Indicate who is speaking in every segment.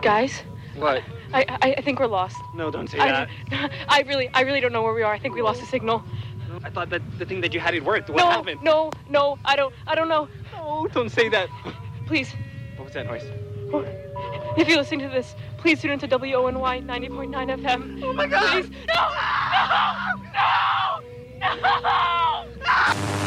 Speaker 1: Guys?
Speaker 2: What?
Speaker 1: I think we're lost.
Speaker 2: No, don't say that.
Speaker 1: I really don't know where we are. I think we lost the signal.
Speaker 2: I thought that the thing that you had, it worked. What happened?
Speaker 1: No, I don't know.
Speaker 2: No, don't say that.
Speaker 1: Please.
Speaker 2: What was that noise?
Speaker 1: If you're listening to this, please tune into WONY 90.9 FM.
Speaker 2: Oh my God!
Speaker 1: Please. No!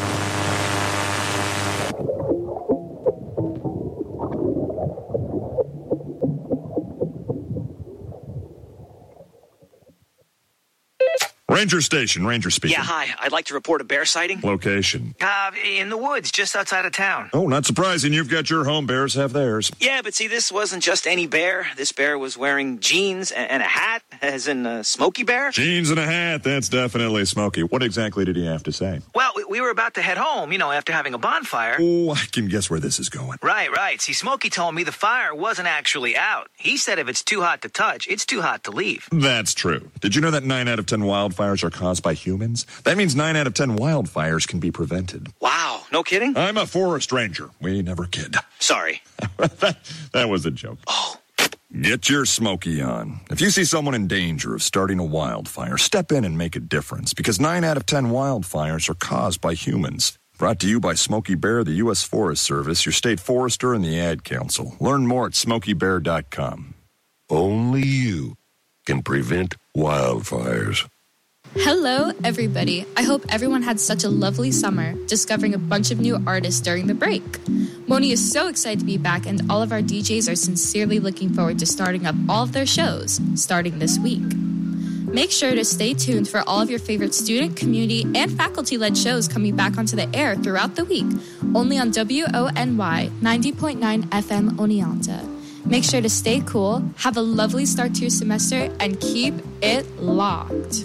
Speaker 3: Ranger Station, Ranger speaking.
Speaker 4: Yeah, hi. I'd like to report a bear sighting.
Speaker 3: Location.
Speaker 4: In the woods, just outside of town.
Speaker 3: Oh, not surprising. You've got your home. Bears have theirs.
Speaker 4: Yeah, but see, this wasn't just any bear. This bear was wearing jeans and a hat, as in Smokey Bear.
Speaker 3: Jeans and a hat. That's definitely Smokey. What exactly did he have to say?
Speaker 4: Well, we were about to head home, after having a bonfire.
Speaker 3: Oh, I can guess where this is going.
Speaker 4: Right. See, Smokey told me the fire wasn't actually out. He said if it's too hot to touch, it's too hot to leave.
Speaker 3: That's true. Did you know that 9 out of 10 wildfires are caused by humans? That means 9 out of 10 wildfires can be prevented.
Speaker 4: Wow, no kidding?
Speaker 3: I'm a forest ranger. We never kid.
Speaker 4: Sorry.
Speaker 3: that was a joke.
Speaker 4: Oh.
Speaker 3: Get your Smokey on. If you see someone in danger of starting a wildfire, step in and make a difference, because 9 out of 10 wildfires are caused by humans. Brought to you by Smokey Bear, the U.S. Forest Service, your state forester, and the Ad Council. Learn more at smokeybear.com.
Speaker 5: Only you can prevent wildfires.
Speaker 6: Hello, everybody. I hope everyone had such a lovely summer, discovering a bunch of new artists during the break. Moni is so excited to be back, and all of our DJs are sincerely looking forward to starting up all of their shows, starting this week. Make sure to stay tuned for all of your favorite student, community, and faculty-led shows coming back onto the air throughout the week, only on WONY 90.9 FM Oneonta. Make sure to stay cool, have a lovely start to your semester, and keep it locked.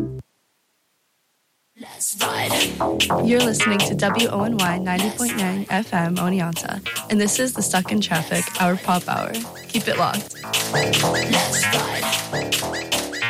Speaker 7: Let's ride. You're listening to WONY 90.9 FM Oneonta, and this is the Stuck in Traffic, our pop hour. Keep it locked. Let's ride.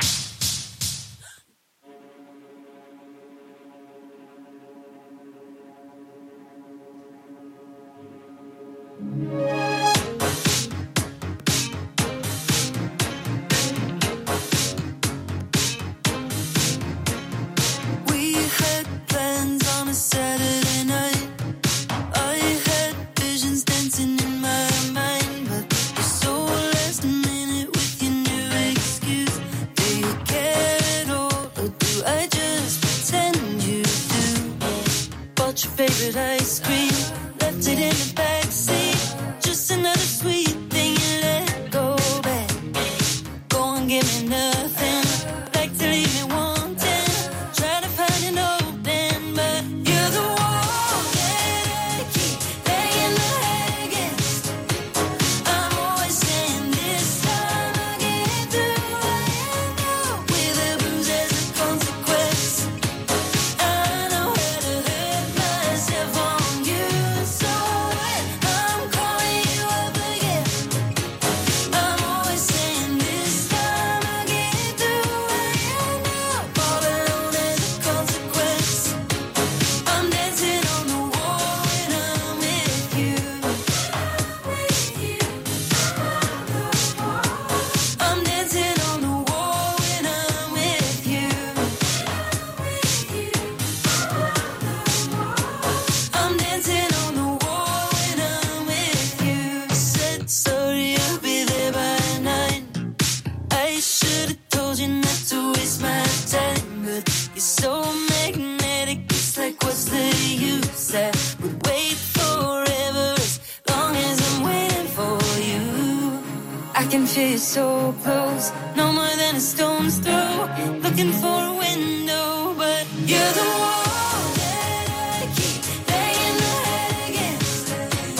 Speaker 8: So close, no more than a stone's throw. Looking for a window, but you're the wall that I keep banging my head against.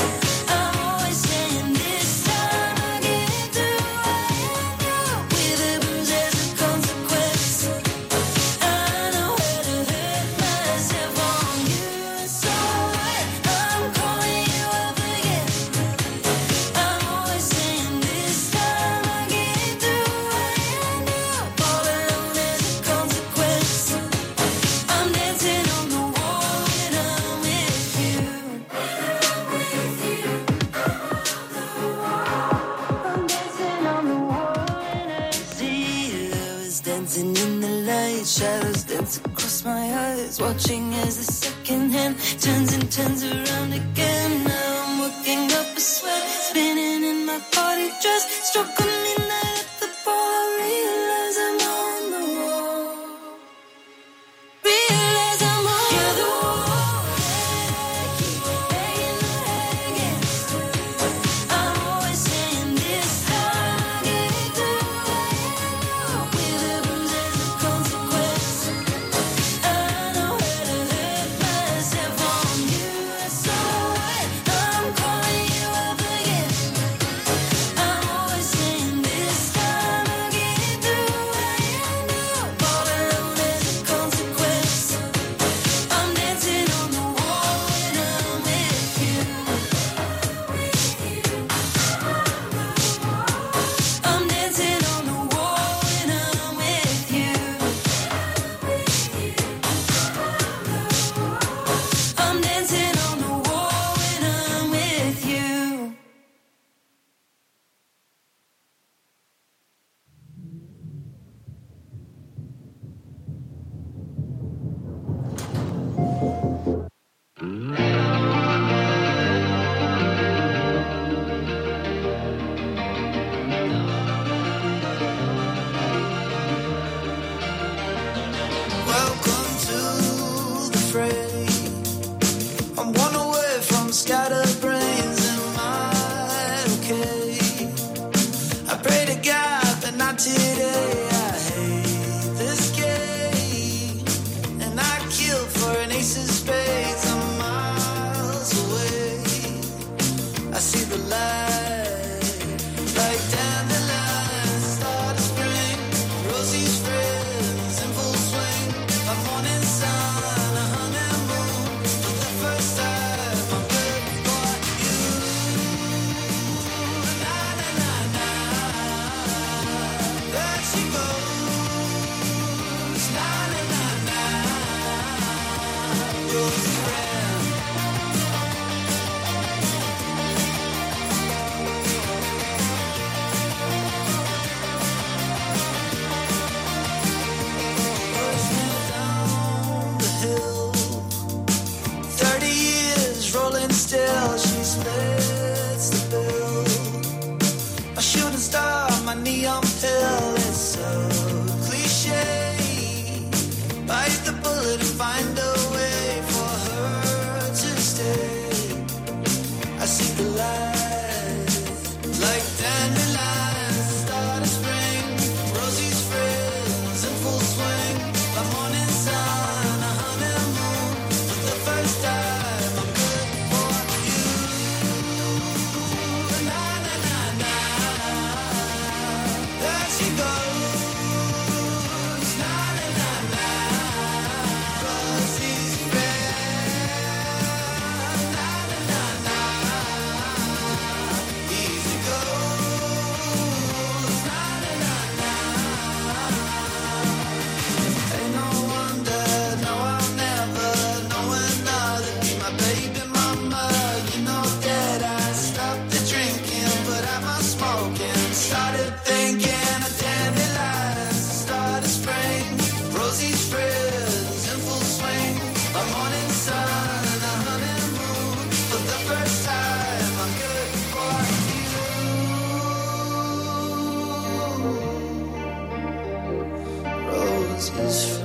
Speaker 8: I'm always saying this time I'll get through. With the bruise as a consequence, I know how to hurt myself on you. So I'm calling you up again. I'm always saying this time. All alone as a consequence. dancing in the light, shadows dance across my eyes, watching as the second hand turns and turns around again. Now I'm working up a sweat, spinning in my party dress, struck on midnight at the bar, I realize I'm on the wall. Realize I'm on the wall. Keep banging my head against. I'm always saying this time I'll get through. With a bruise as a consequence, I know how to hurt myself on you. So what? I'm calling you up again. I'm always saying this time I'll get through. I know, all alone as a consequence. I'm dancing on the wall when I'm with you. I'm dancing on the wall when I'm with you. I'm dancing on the wall when I'm with you.
Speaker 9: Welcome to the fray. I'm one away from scattered brains. Am I okay? I pray to God, but not today. I hate this game, and I kill for an ace of spades. I'm miles away. I see the light, like dandelions, start to spring. Rosie's friends in full swing. A morning sun, a honeymoon. For the first time, I'm good for you. Na na na na. There she goes. Na na na na. Rosie's friend. Down the hill, 30 years rolling still. She splits the bill. A shooting star, my neon pill. It's so cliche. Bite the bullet and find a way for her to stay. I see the light, like dandelions, start of spring. Rosie's friends in full swing. A morning sun, a honeymoon. For the first time, I'm good for you. Na na na na. There she goes. Na na na na. Rosie's friend. Na na na na. Easy goes. Na na na na. Ain't no wonder, no, I'll never know another. Be my baby mama. You know that I stopped the drinking, but I was smoking. Started thinking of dandelions, started spring. Rosie's friends in full swing. A morning sun, a honeymoon. For the first time, I'm good for you. Rosie's friend.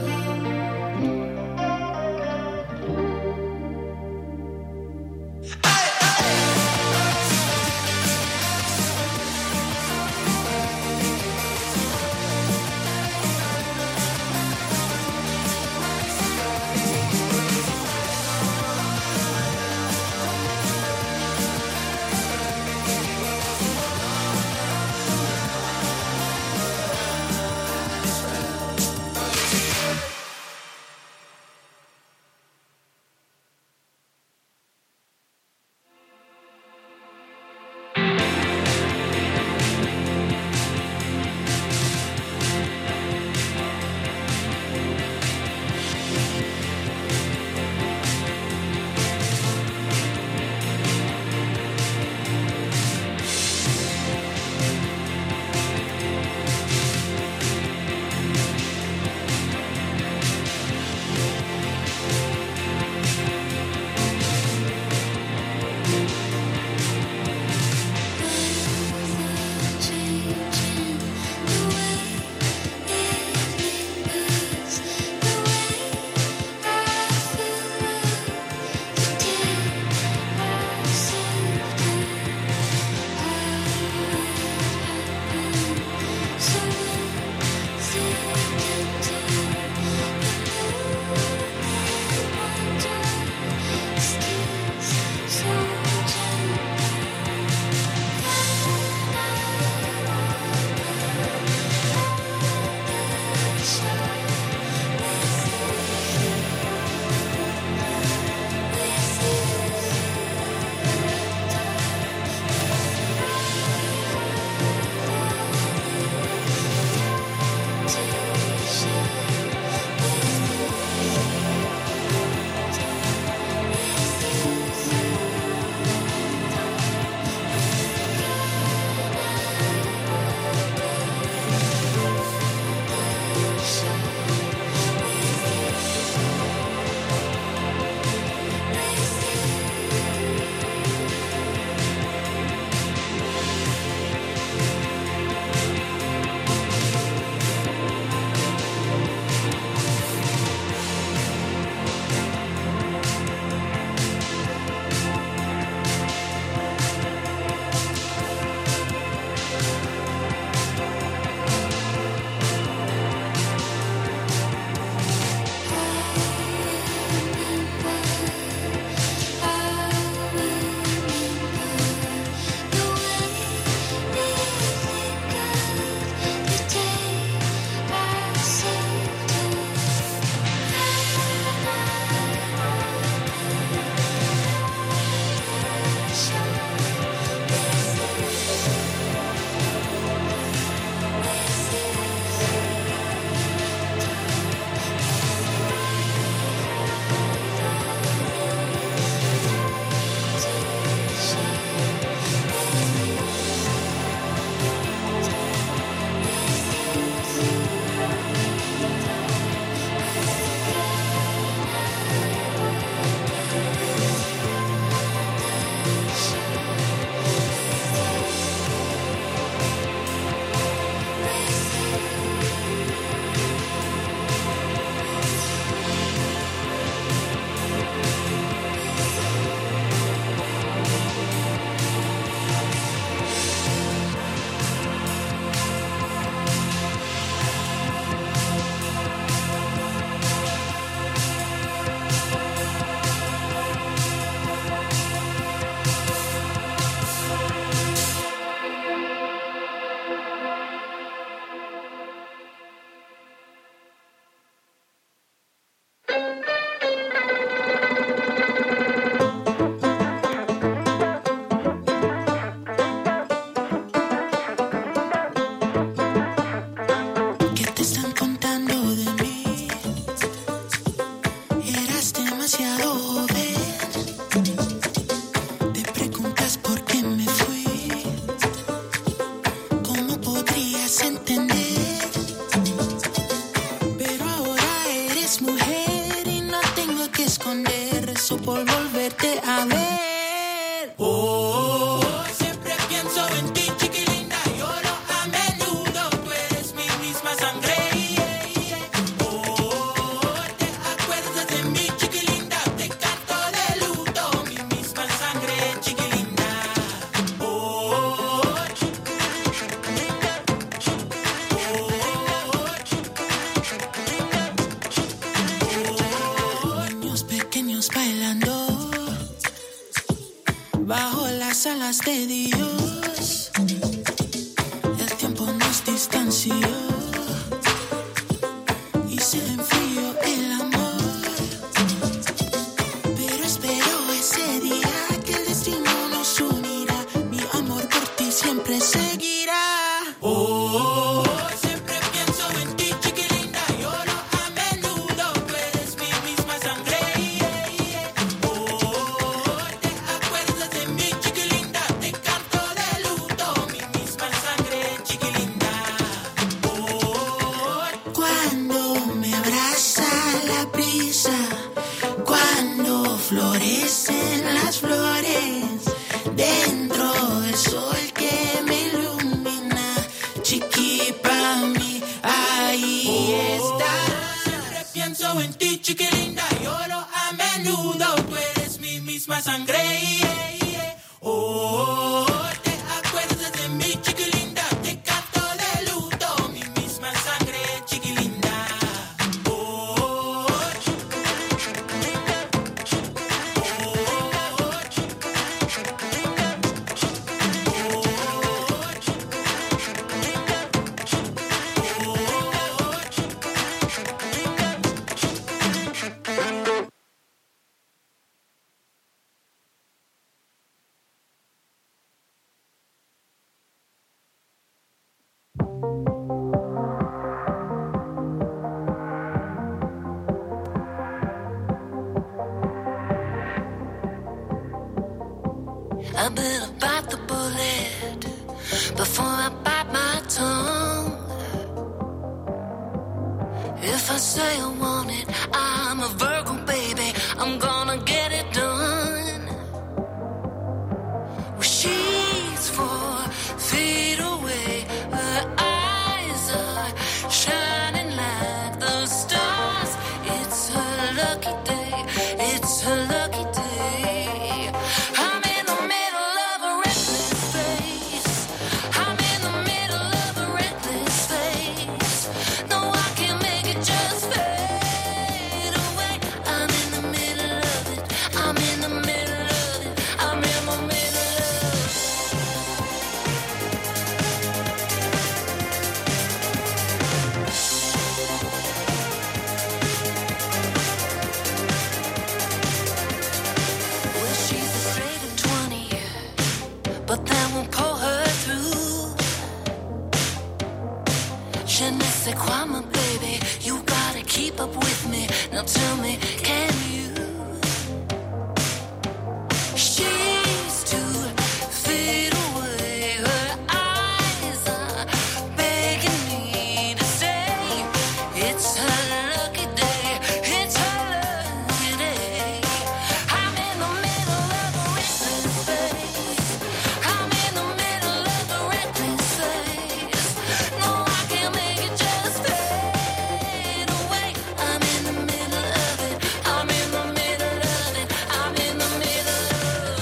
Speaker 9: de Dios. El tiempo nos distanció y se enfrió el amor. Pero espero ese día que el destino nos unirá. Mi amor por ti siempre seguirá. Oh, siempre pienso en ti, chiquilinda. Lloro a menudo, tú eres mi misma sangre. Oh, te acuerdas de mí, chiquilinda. Te canto de luto, mi misma sangre, chiquilinda. Oh, cuando me abraza la brisa, cuando florecen las flores, dentro del sol que me ilumina, chiqui pa' mí, ahí está. Siempre pienso en ti, chiquilinda, lloro a menudo, tú eres mi misma sangre. Oh, te acuerdas de mí, chiquilinda, te canto de luto, mi misma sangre, chiquilinda. Oh, I better bite the bullet before I bite my tongue. If I say I want it, I'm a Virgo, baby. I'm gonna get it done. Well, she's 4 feet away. Her eyes are shining like the stars. It's her lucky day. It's her lucky day. I'm in the middle of a reckless phase. I'm in the middle of a reckless phase. No, I can't make it just fade away. I'm in the middle of it. I'm in the middle of it. I'm in the middle of it. Well, she's afraid of 20, but that won't pull her through. Je ne sais quoi, my baby, you gotta keep up with me. Now tell me, can you? She's 2 feet away. Her eyes are begging me to stay. It's her lucky day. It's her lucky day. I'm in the middle of a reckless phase. I'm in the middle of a reckless phase. No, I can't make it just fade away. I'm in the middle of it. I'm in the middle of it. I'm in the middle of it.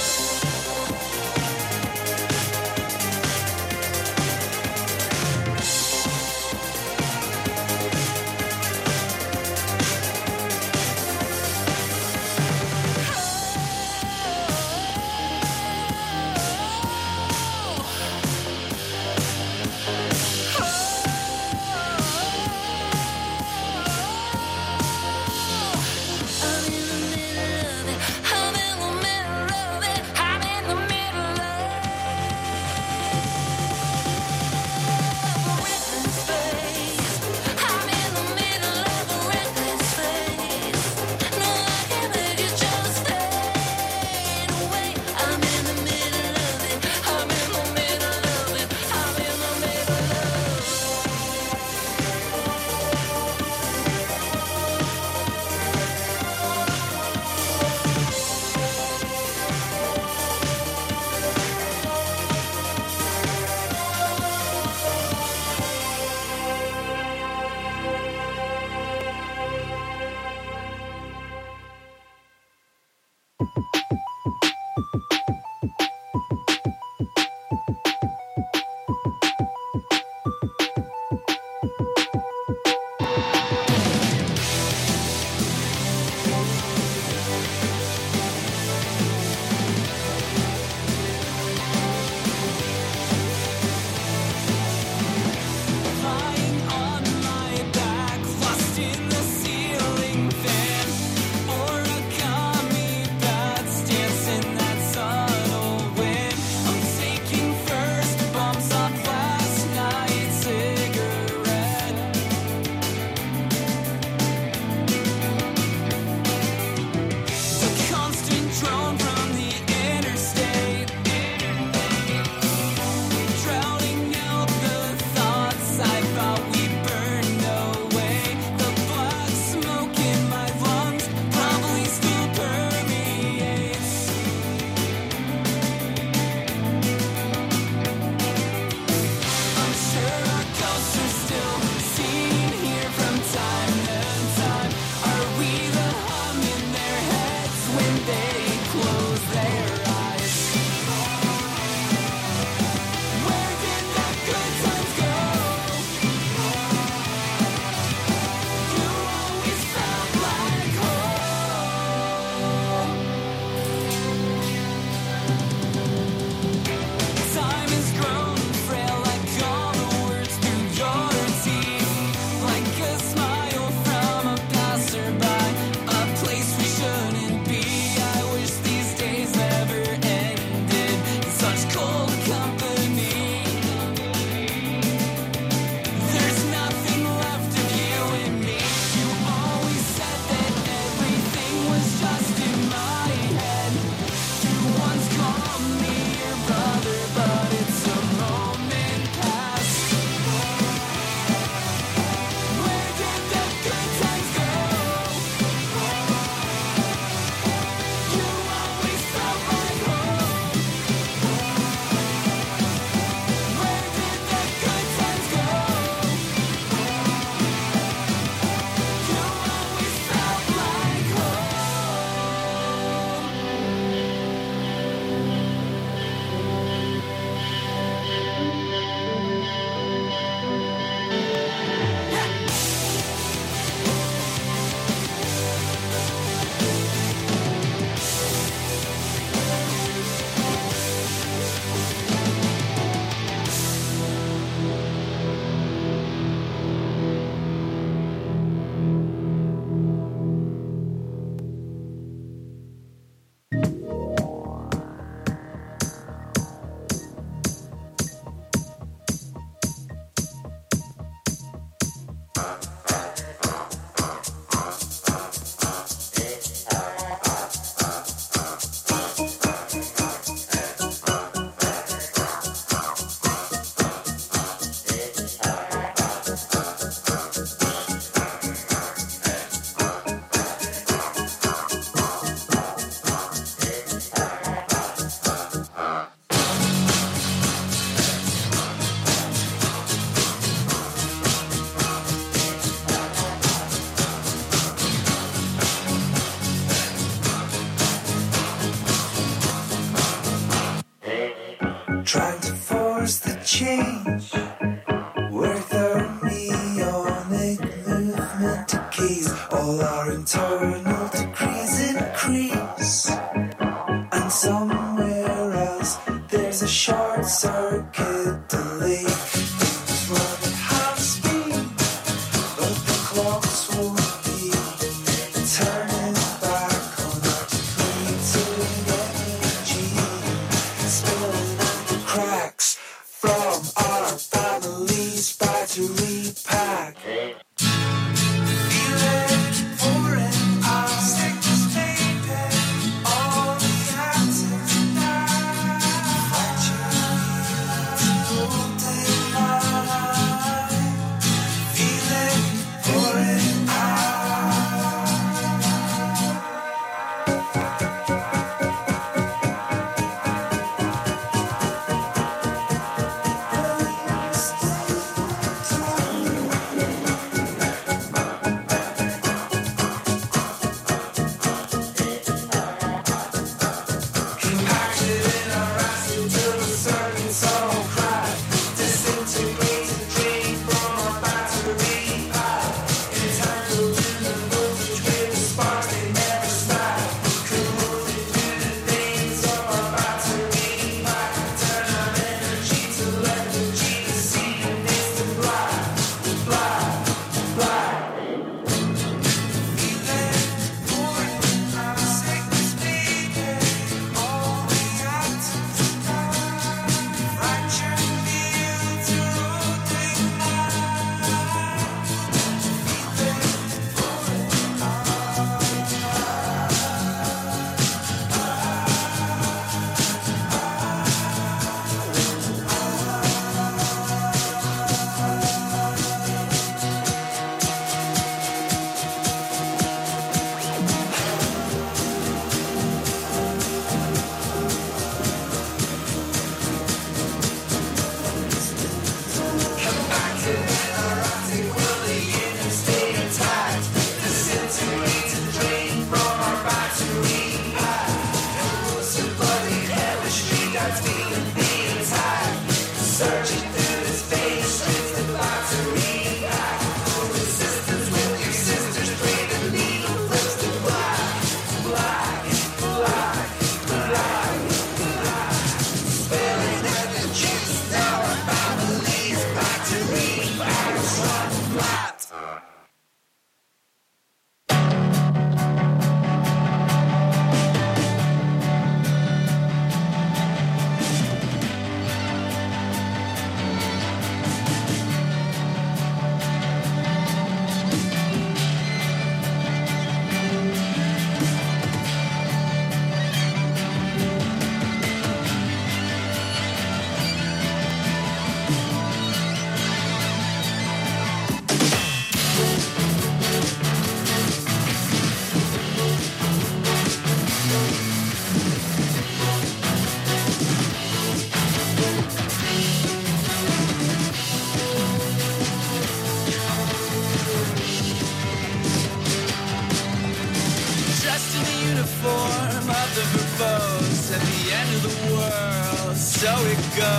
Speaker 9: Trying to force the change with our neonic movement decays. All our internal degrees increase, and somewhere else there's a short circuit delay. Run at half speed, but the clocks won't be turning back on our depleted energy, spilling out the cracks from our family's battery pack. Feel it pouring out, stick this baby, all the atoms now. Fight you all day long. Feel it pouring out.
Speaker 10: Uniform of the verbose at the end of the world, so it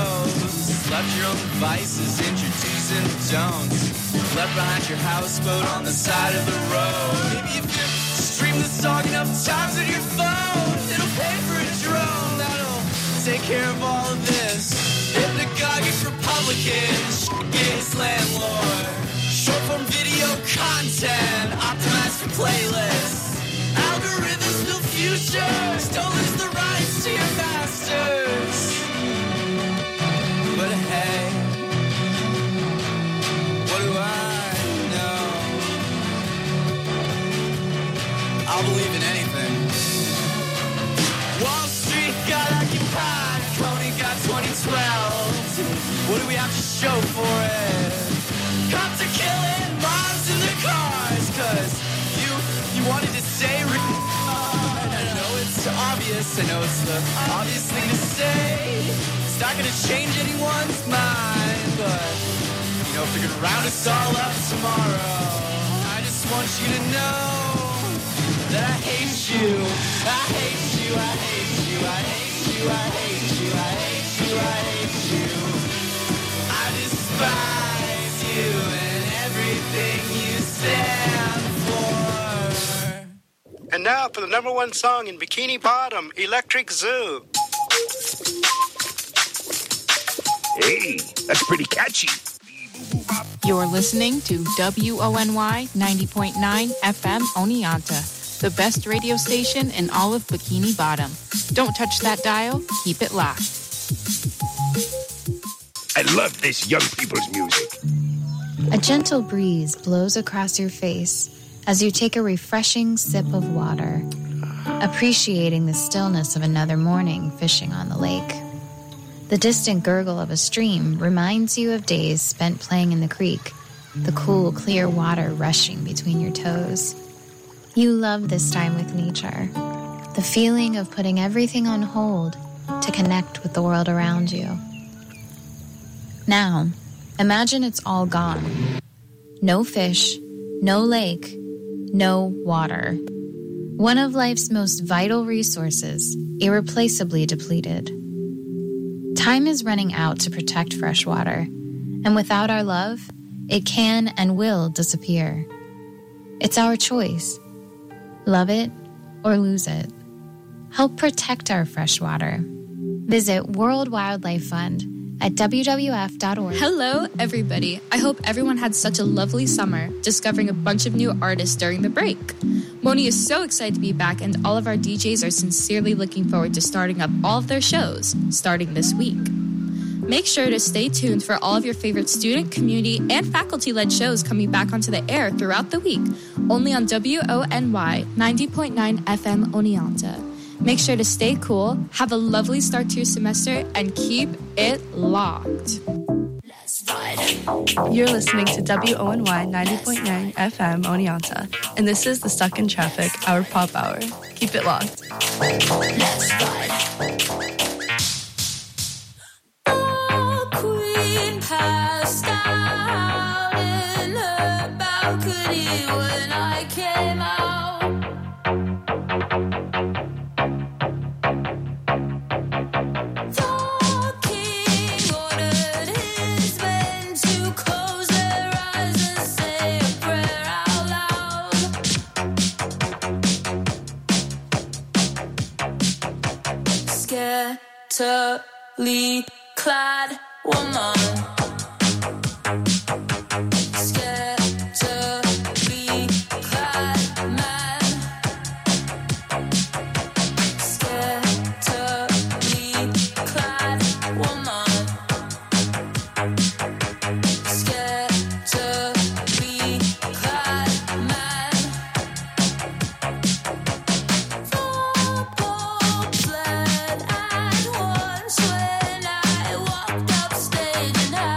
Speaker 10: goes. Left your own vices, introduce and don'ts. Left behind your houseboat on the side of the road. Maybe if you stream the song enough times on your phone, it'll pay for a drone that'll take care of all of this. Hypnagogic Republican, shit landlord. Short form video content, optimized for playlists. Algorithms build futures, don't lose the rights to your masters. But hey, what do I know? I'll believe in anything. Wall Street got occupied, Coney got 2012. What do we have to show for it? Cops are killing moms in their cars, cause you wanted to say I know it's obvious, I know it's the obvious thing to say. It's not gonna change anyone's mind, but you know, if they're gonna round us all up tomorrow, I just want you to know that I hate you. I hate you, I hate you, I hate you, I hate you, I hate you, I hate you. I despise you and everything you stand for.
Speaker 11: And now for the number one song in Bikini Bottom, Electric Zoo.
Speaker 12: Hey, that's pretty catchy.
Speaker 13: You're listening to WONY 90.9 FM Oneonta, the best radio station in all of Bikini Bottom. Don't touch that dial, keep it locked.
Speaker 12: I love this young people's music.
Speaker 6: A gentle breeze blows across your face as you take a refreshing sip of water, appreciating the stillness of another morning fishing on the lake. The distant gurgle of a stream reminds you of days spent playing in the creek, the cool, clear water rushing between your toes. You love this time with nature, the feeling of putting everything on hold to connect with the world around you. Now, imagine it's all gone. No fish, no lake, no water. One of life's most vital resources, irreplaceably depleted. Time is running out to protect fresh water, and without our love, it can and will disappear. It's our choice. Love it or lose it. Help protect our fresh water. Visit World Wildlife Fund at WWF.org. Hello, everybody. I hope everyone had such a lovely summer, discovering a bunch of new artists during the break. Moni is so excited to be back, and all of our DJs are sincerely looking forward to starting up all of their shows, starting this week. Make sure to stay tuned for all of your favorite student, community, and faculty-led shows coming back onto the air throughout the week, only on WONY 90.9 FM Oneonta. Make sure to stay cool, have a lovely start to your semester, and keep it locked.
Speaker 7: You're listening to WONY 90.9 FM Oneonta, and this is the Stuck in Traffic, our pop hour. Keep it locked.
Speaker 8: Let's ride. The queen passed out in her balcony when I came out. Scantily clad woman. Scantily clad man. Scantily clad woman. Scantily clad man. The Pope fled at once when I walked up stage and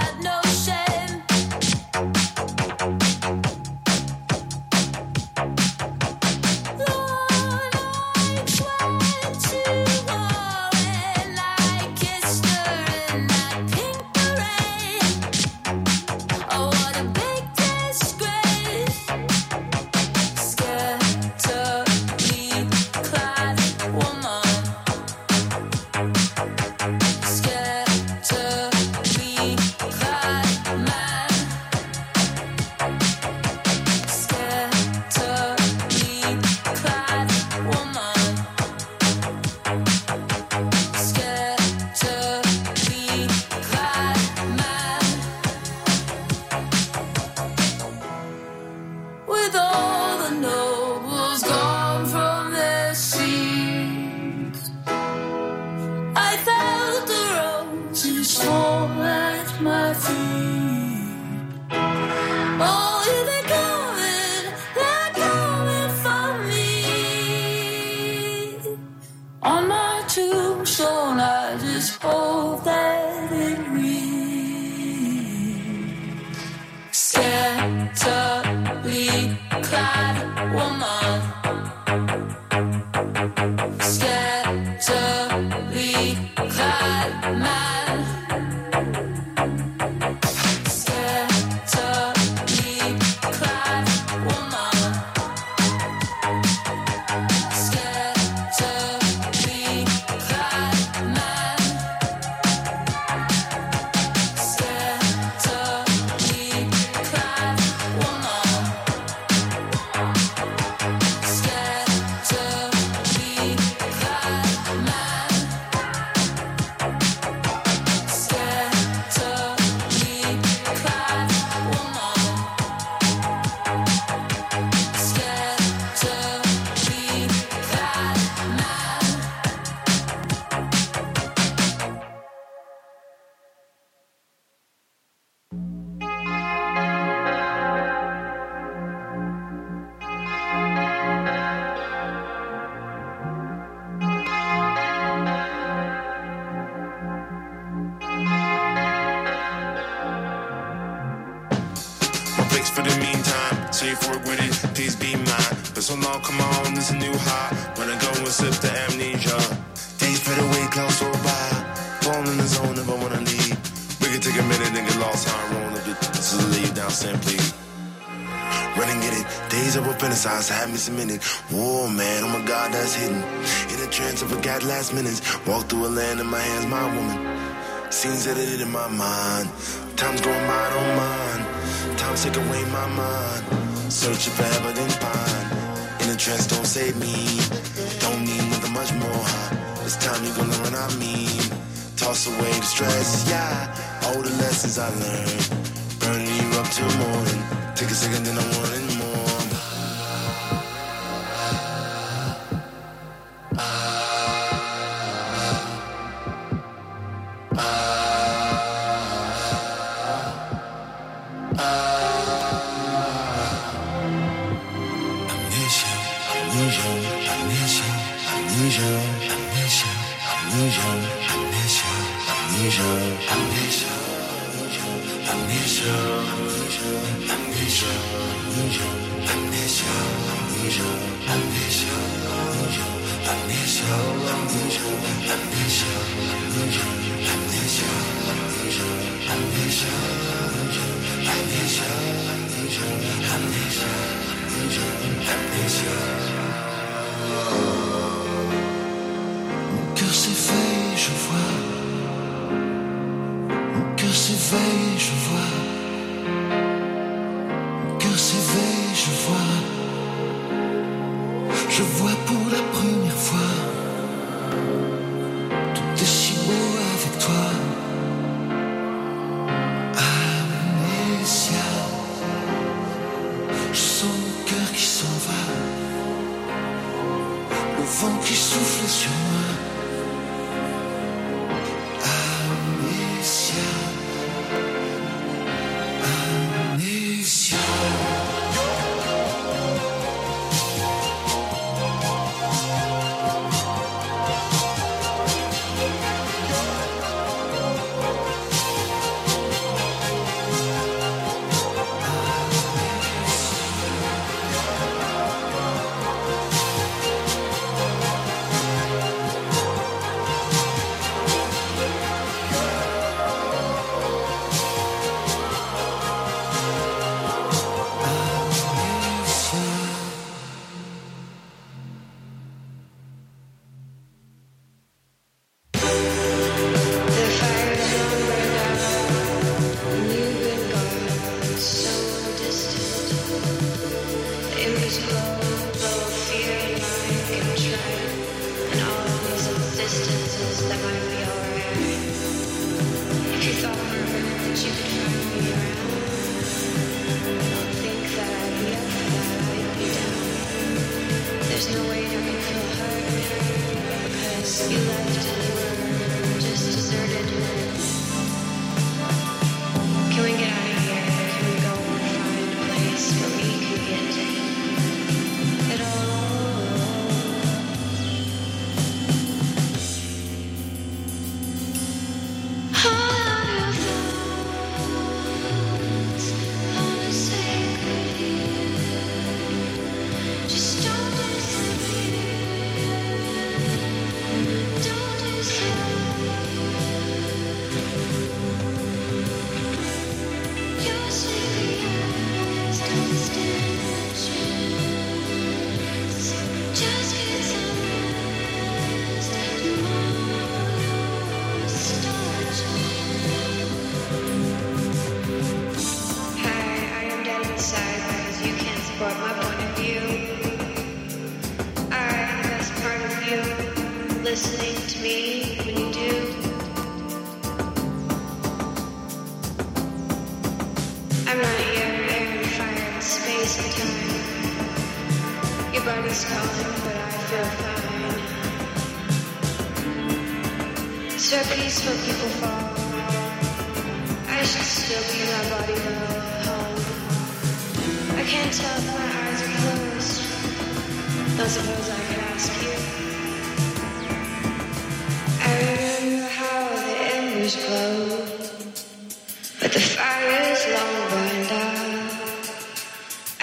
Speaker 14: so you fork with it, please be mine. But so long, come on, this a new high. Wanna go and sip the amnesia. Days fade away, clouds so by. Falling in the zone, never wanna leave. We can take a minute and get lost, how I'm rolling up the to lay you down simply. Run and get it. Days of fantasize have me cemented. Whoa, man, oh my God, that's hidden. In a trance, I forgot last minutes. Walk through a land in my hands, my woman. Scenes edited in my mind. Time's going by, I don't mind. Time's take away my mind. Searching for heaven and find. In a trance, don't save me. Don't need nothing much more. This time you're gonna run, I mean. Toss away the stress, yeah. All the lessons I learned. Burning you up till morning. Take a second, then I want it more.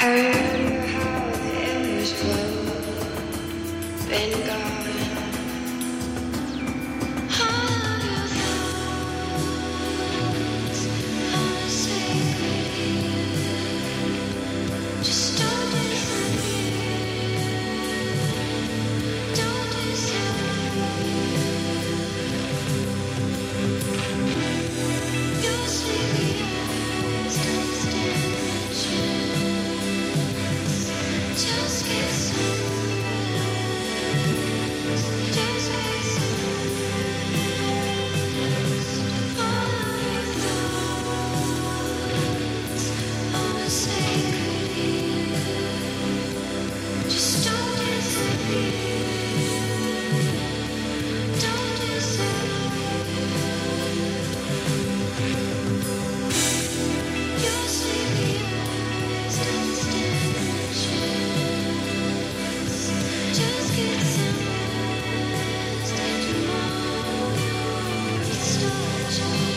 Speaker 15: remember how the embers glow. Been gone. All your thoughts on a sacred. Just don't disappear. Don't disappear. Your sleepy eyes don't stand a chance. Just get some rest. Just get some rest. All your thoughts on a sacred. Just don't disappear. Don't disappear. Your sleepy eyes don't stand a chance. Just get some rest, and tomorrow can start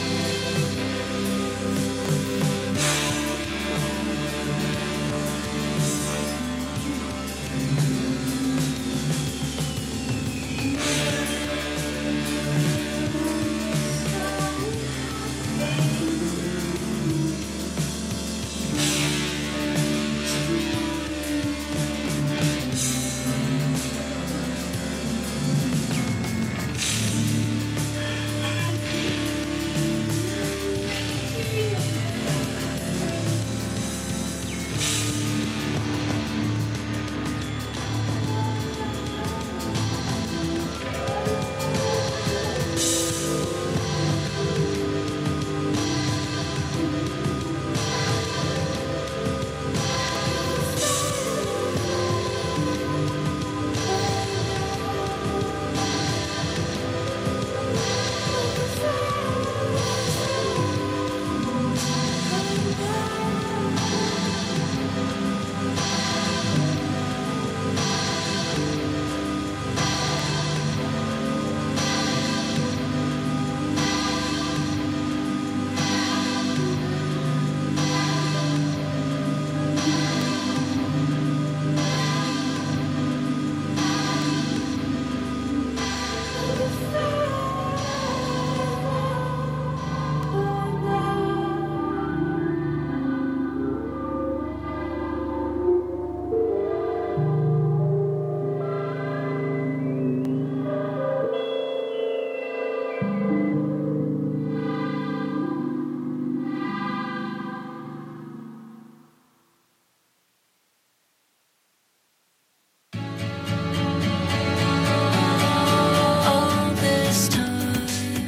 Speaker 15: all this time.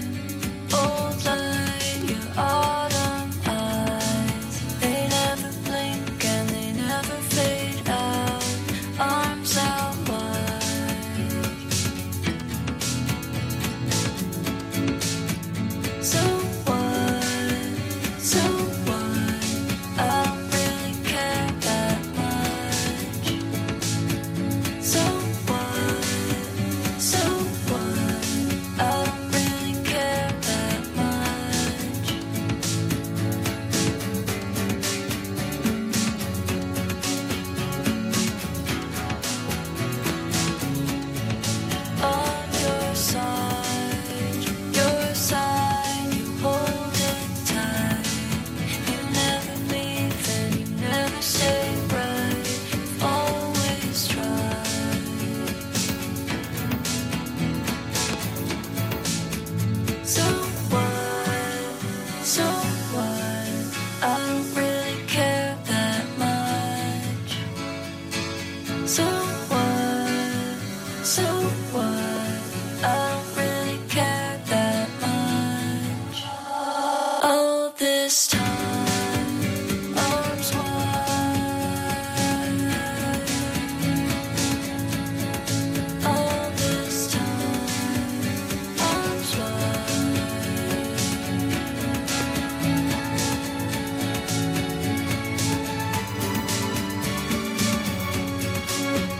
Speaker 15: Old light, your autumn eyes. They never blink and they never fade out. Arms out wide. So what? So what? I don't really care that much. So what? So what? I don't really care that much. On your side, you hold it tight. You never leave and you never say right. You've always tried. So what? So what? I don't really care that much. So what? So what? I don't really care that much. All this time, arms wide. All this time, arms wide.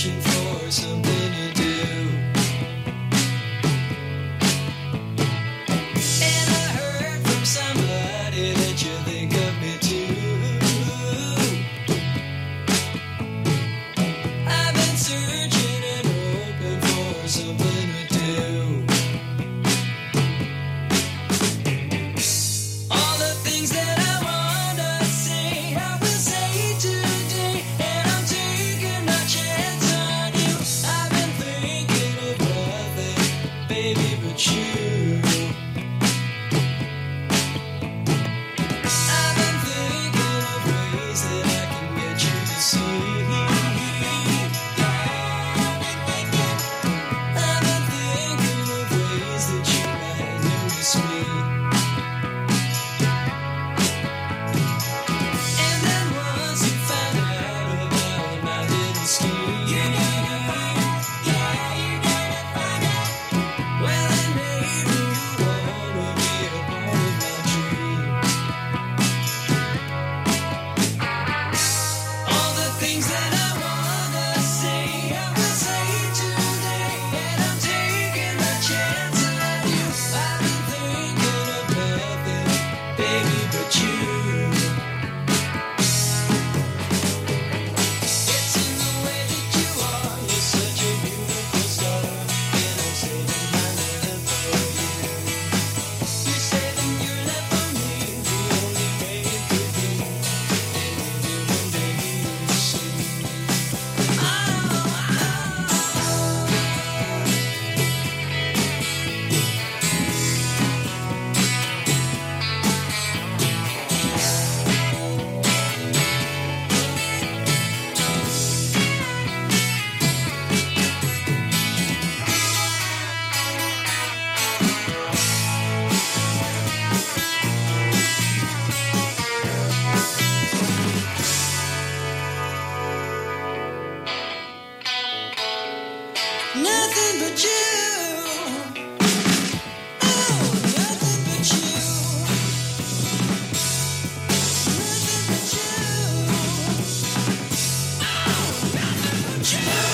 Speaker 8: searching for something to do. And I heard from somebody that you think of me too. I've been searching and hoping for something to do. All the things that I wanna say, I will say today, and I'm taking my chance on you. I've been thinking of nothing, baby, but you. I've been thinking of ways that I can get you to see. I've been thinking of ways that you might notice me. And then once you find out about my little scheme, you're gonna find out, yeah, you're gonna find out. Well, then maybe you wanna be a part of my dream. All the things that I wanna say, I will say today, and I'm taking my chance on you. I've been thinking of nothing, baby, but you. It's in the way that you are. You're such a beautiful star, and I'm saving my love for you. You're saving your love for me, the only way it could be. And maybe one day you'll see. Nothing but you. Oh, nothing but you. Nothing but you. Oh, nothing but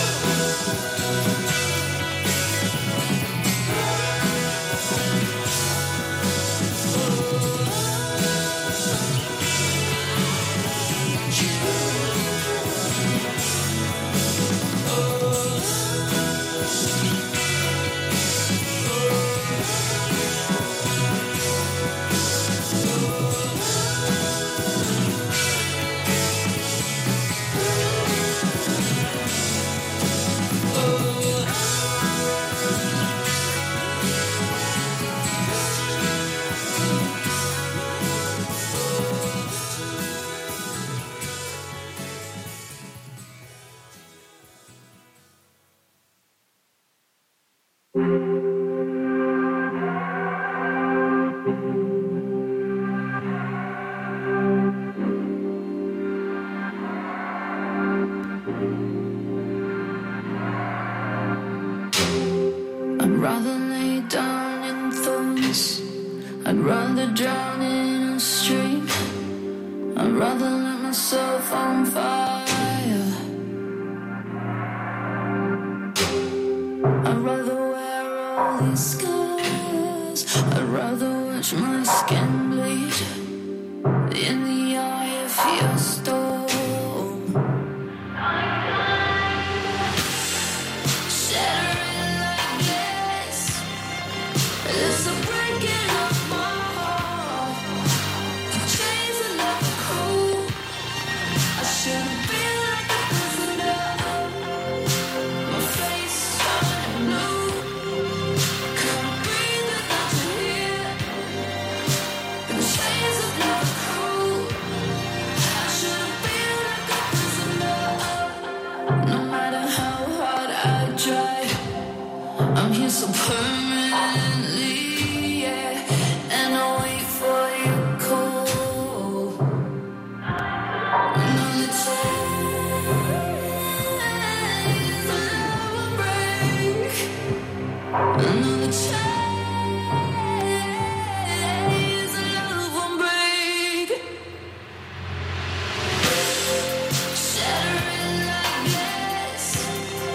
Speaker 8: I'd rather lay down in thorns. I'd rather drown in a stream. I'd rather let myself on fire. I'd rather wear all these scars. I'd rather watch my skin bleed in the eye of your storm. Shattering like glass. There's a breaking of my heart. The chains are never cool. I shouldn't be like a prisoner. My face shining blue. Can't breathe without you here. The chains are never cool. I shouldn't be like a prisoner. No matter how hard I try, I'm here so permanently, yeah. And I wait for your call. Another chains of love will break. Another chains of love will break. Shattering like glass.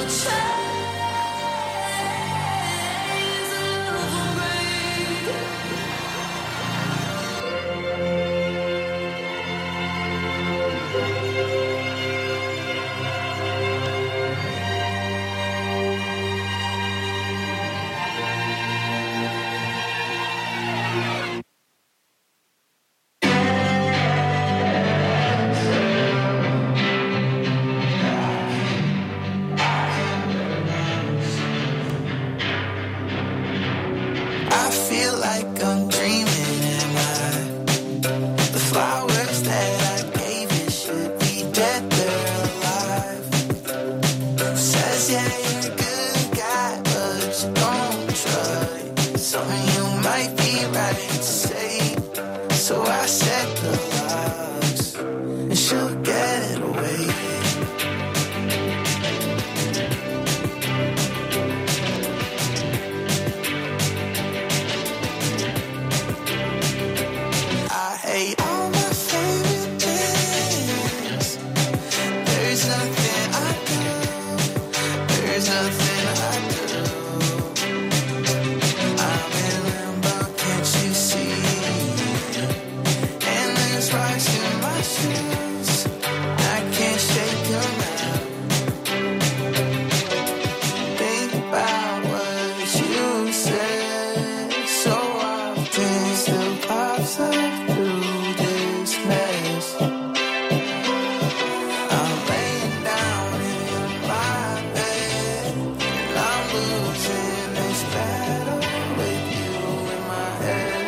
Speaker 9: I feel like I'm dreaming, am I? The flowers that I gave you should be dead, they're alive. Says, yeah, you're a good guy, but you don't try. Something you might be right to say. So I set the locks, and she'll get away. I hate all my favorite things. There's nothing I do. There's nothing I do. I'm in limbo, can't you see? And there's rocks in my shoes. I can't shake them out. Think about what you said so often, still pops up through this mess. I'm laying down in my bed, and I'm losing this battle with you in my head.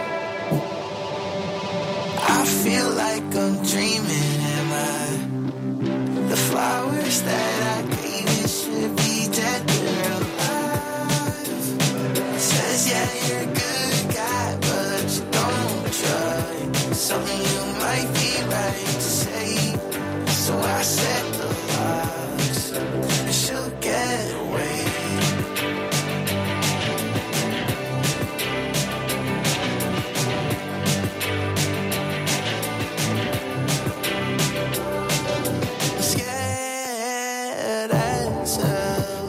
Speaker 9: I feel like I'm dreaming, am I? The flowers that I gave you should be dead, they're alive. Says, yeah, you're a good guy, but you don't try. Something you might be right to say. So I set the locks, and she'll get away. Scared as hell.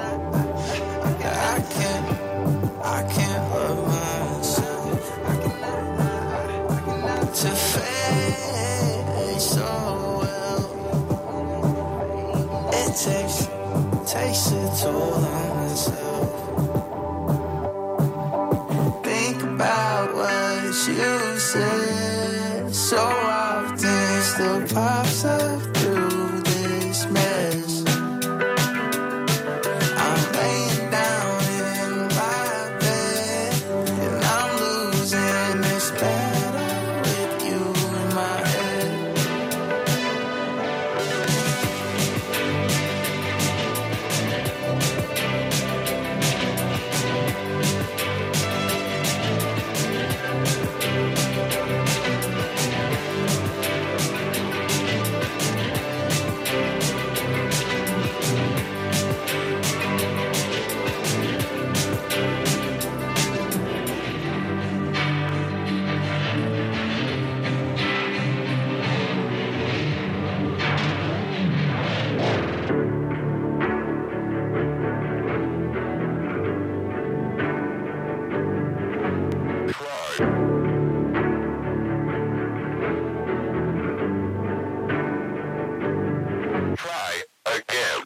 Speaker 9: I can't love myself. To face so well. It takes a toll on myself. Think about what you said so often, still pops up through this mess. I'm laying down in my bed, and I'm losing this battle with you in my head.
Speaker 5: Try again.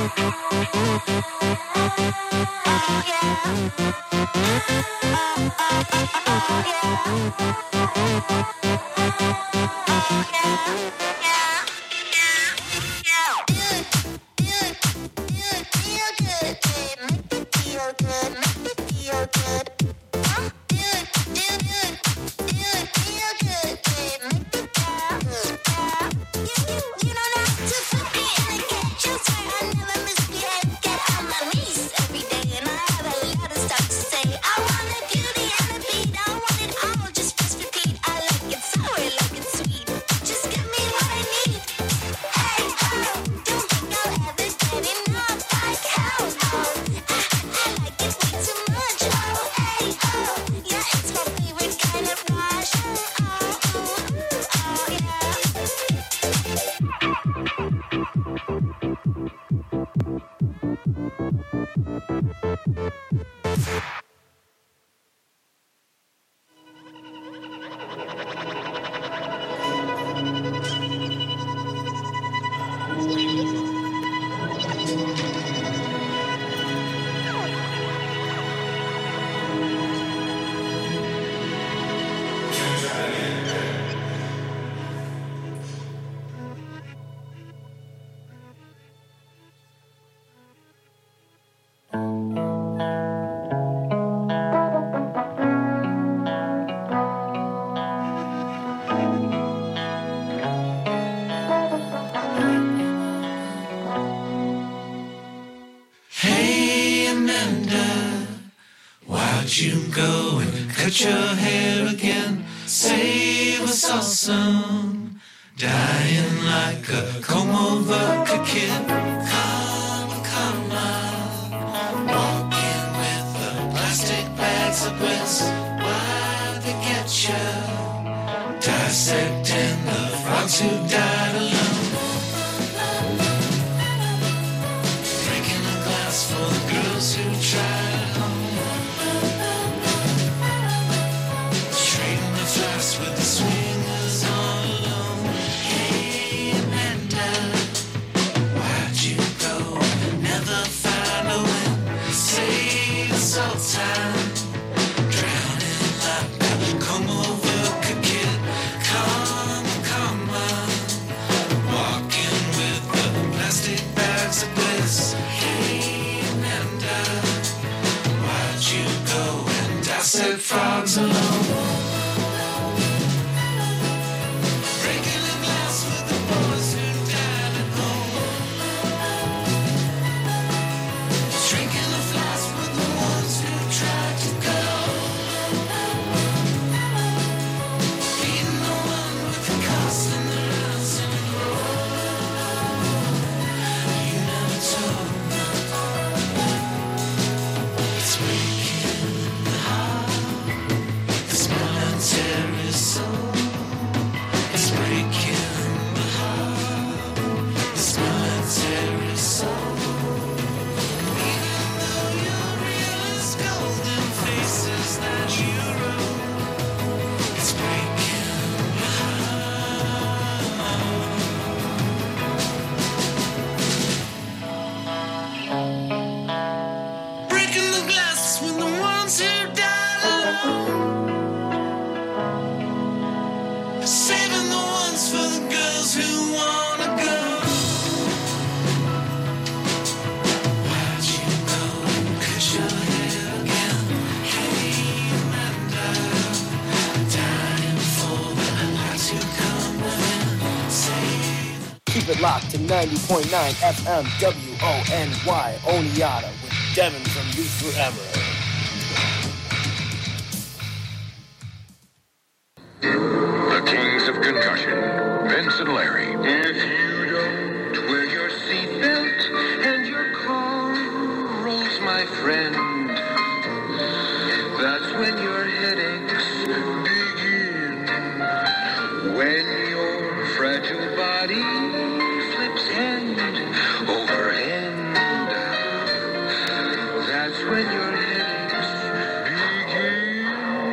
Speaker 16: Hey Amanda, why'd you go and cut your hair again? Save us all some, dying like a comb-over kid. Come on, walking with the plastic bags of bliss. Why'd they get you? Dissecting the frogs who died alone. For the girls who tried home, trading the flash with the swingers all alone. Hey Amanda, why'd you go? Never find a win. Say it's all time, drowning like a come-over kid. Come on, walking with the plastic bags of bliss. Why'd you go and dissect frogs alone? Breaking the glass with the boys who died at home. Drinking the flask with the ones who tried to go. Being the one with the cost and the loss and the road. You never told me. It's breaking the heart, this momentary soul. It's breaking the heart, this momentary soul. Even though you're real as golden faces that you wrote, it's breaking the heart. Breaking the glass with the ones who died alone. Saving the ones for the girls who wanna go. Why'd you go and cut your hair again? Hey Amanda, dying for the light to come within. Save.
Speaker 17: Keep it locked to 90.9 FM WONY Oneonta with Devin from Youth for Emerald.
Speaker 18: The Kings of Concussion, Vince and Larry.
Speaker 19: If you don't wear your seatbelt and your car rolls, my friend, that's when your headaches begin. When your fragile body flips hand over hand, that's when your headaches begin.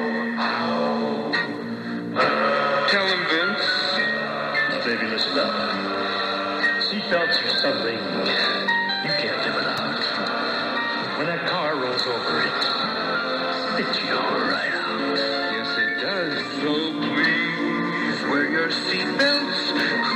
Speaker 19: Tell him, Vince.
Speaker 20: Baby, listen up. Seatbelts are something you can't
Speaker 19: seatbelt